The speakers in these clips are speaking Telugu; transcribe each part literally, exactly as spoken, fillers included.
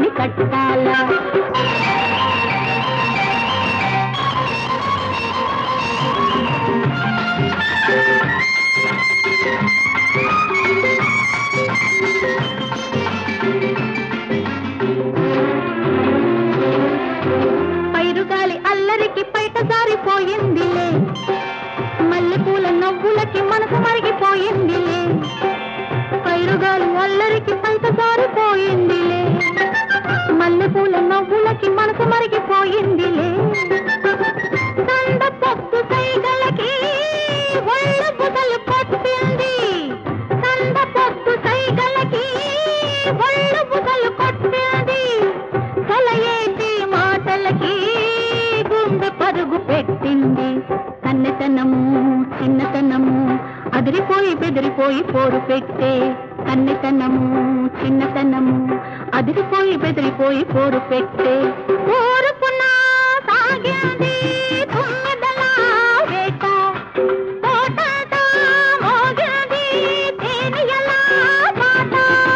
తాళి కట్టాలా పైరుగాలి అల్లరికి పైట జారిపోయిందిలే మల్లెపూల నవ్వులకి మనసు మరిగిపోయిందిలే పైరుగాలి అల్లరికి పైట జారిపోయిందిలే మల్లెపూల నవ్వులకి మనసు మరిగిపోయిందిలే దండ పొత్తు సైగలకి ఒళ్ళు బుదలు కొట్టింది దండ పొత్తు సైగలకి ఒళ్ళు బుదలు కొట్టింది కలయేటి మాటలకి గుండె పరుగు పెట్టింది కన్నెతనము చిన్నతనము అదిరిపోయి బెదిరిపోయి పోరు పెట్టే కన్నెతనము చిన్నతనము అదిరిపోయి బెదిరిపోయి పోరు పెట్టే ఊరుకున్న సాగింది తుమ్మెదల వేట తోటతో మోగింది తేనియల పాట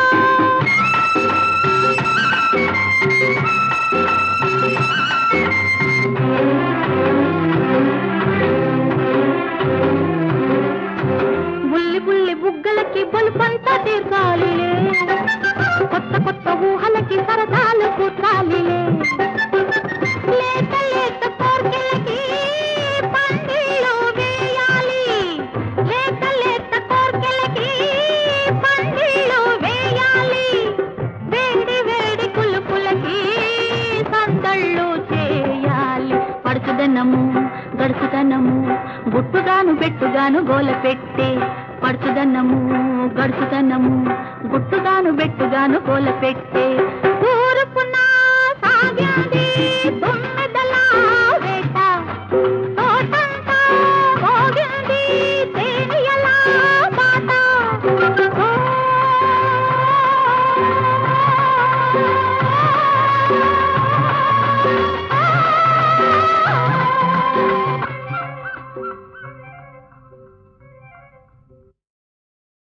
బుల్లి బుల్లి బుగ్గలకి బలుపంతా తీర్చాలిలే కొత్త కొత్త ఊహలకి సరదాలు కూర్చాలిలే లేత లేత కోర్కెలకి పందిళ్ళు వేయాలి లేత లేత కోర్కెలకి పందిళ్ళు వేయాలి వేడి వేడి కులుపులకి సందళ్ళు చేయాలి పడుచుదనము గడుచుదనము గుట్టుగాను పెట్టుగాను గోల పెట్టే పడుచుదనము గడుచుదనము గుట్టుగాను బెట్టుగాను గోల పెట్టే ఊరుకున్న సాగ్యాది